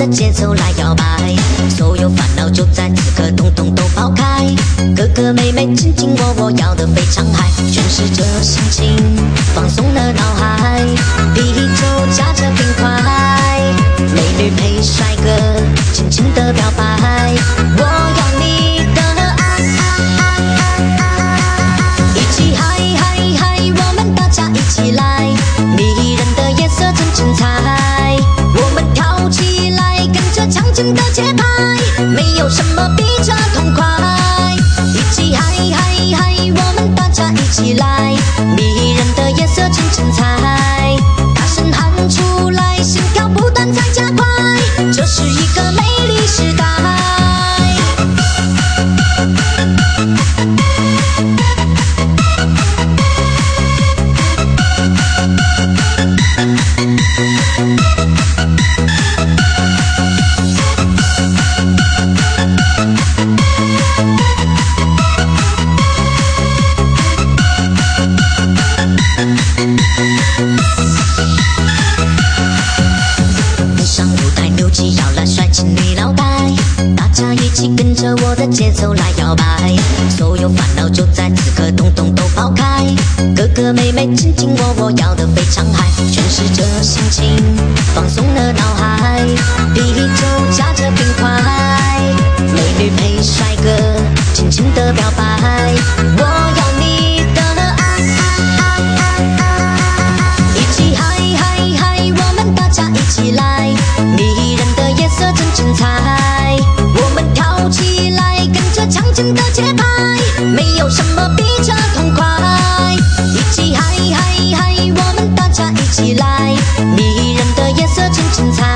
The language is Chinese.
的节奏来摇摆，所有烦恼就在此刻统统都抛开。哥哥妹妹卿卿我要的非常嗨，诠释着心情，放松了脑海，啤酒加着冰块，美女配帅哥，轻轻的表白，我要你的爱，一起嗨嗨嗨，我们大家一起来，迷人的夜色真精彩，我们跳起来，跟着强劲的节拍，没有什么比这痛快，一起嗨嗨嗨，我们大家一起来，迷人的夜色真精彩，大声喊出来，心跳不断在加快，这是一个美丽时代。上舞台扭起摇篮，帅气女老太，大家一起跟着我的节奏来摇摆，所有烦恼就在此刻统统都抛开。哥哥妹妹卿卿我要的非常嗨，诠释着心情，放松了脑海，啤酒加着冰块，美女配帅哥，轻轻的表白，我要你的爱，一起嗨嗨嗨，我们大家一起来，迷人的夜色真精彩，我们跳起来，跟着强劲的节拍，没有什么比这痛快，一起嗨嗨嗨，我们大家一起来，迷人的夜色真精彩。